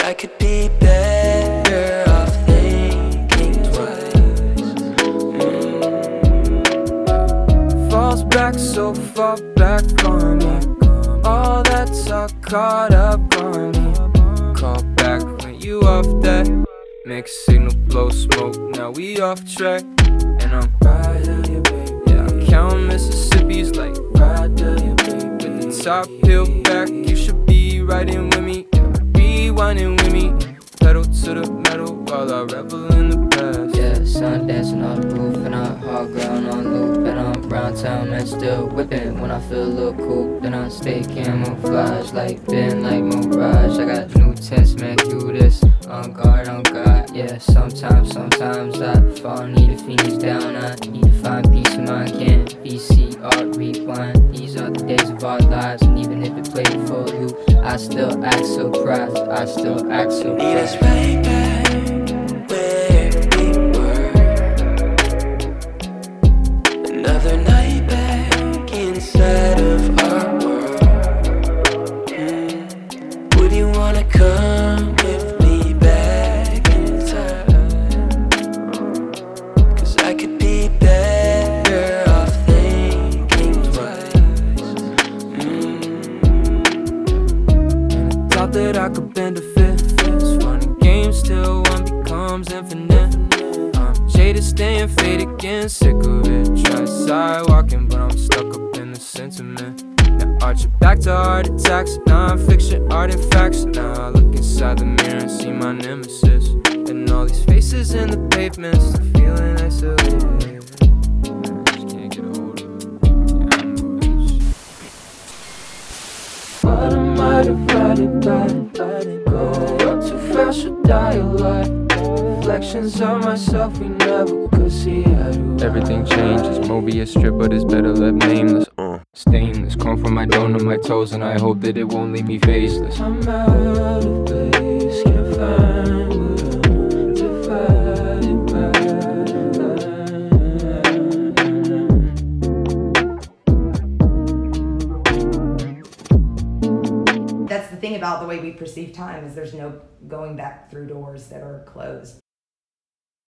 I could be better off thinking twice. Falls back so far back on me. All that talk caught up on me. Call back when you off that. Mixed signal, blow smoke, now we off track. And I'm right on you, baby. Yeah, I'm counting Mississippi's like right on you, baby. With the top peeled back, you should be riding with me. Yeah, rewinding with me. Pedal to the metal while I revel in the past. Yeah, sun dancing on the roof and on hard ground on loop. And I'm round town and still whipping when I feel a little cool. Then I stay camouflage like Ben, like Mirage. I got new tints, man, do this on guard, on God. Yeah, sometimes I fall, need a phoenix down. I need to find peace of mind, can't VCR rewind. These are the days of our lives, and even if it played for you, I still act surprised, I still act surprised. Need us right back where we were. Another night back inside of our world. Would you wanna come with me back in time? 'Cause I could be better off thinking twice. Thought that I could bend a fifth. It's funny games till one becomes infinite. I'm jaded, staying faded again, sick of it. Try sidewalking, but I'm stuck up in the sentiment. Now arch it back to heart attacks, non-fiction artifacts. Now I look inside the mirror and see my nemesis. And all these faces in the pavements, I'm feeling isolated. I just can't get a hold of it. Yeah, I'm always... What am I divided by? Let it go. Run too fast or die alive. Reflections of myself we never could see eye to eye. Everything changes, Mobius strip, but it's better left nameless. Stainless, come from my dome to my toes, and I hope that it won't leave me faceless. I'm out of place, can't find what I'm divided by. That's the thing about the way we perceive time, is there's no going back through doors that are closed.